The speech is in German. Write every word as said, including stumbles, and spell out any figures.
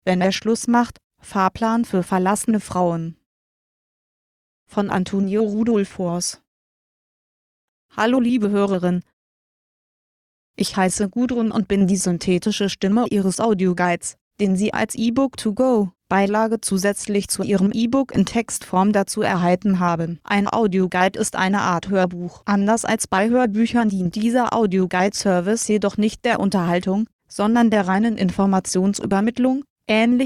wenn er Schluss macht, Fahrplan für verlassene Frauen. Von Antonio Rudolph Voss. Hallo liebe Hörerin. Ich heiße Gudrun und bin die synthetische Stimme Ihres Audioguides, den Sie als E-Book to go Beilage zusätzlich zu Ihrem E-Book in Textform dazu erhalten haben. Ein Audioguide ist eine Art Hörbuch. Anders als bei Hörbüchern dient dieser Audioguide-Service jedoch nicht der Unterhaltung, sondern der reinen Informationsübermittlung, ähnlich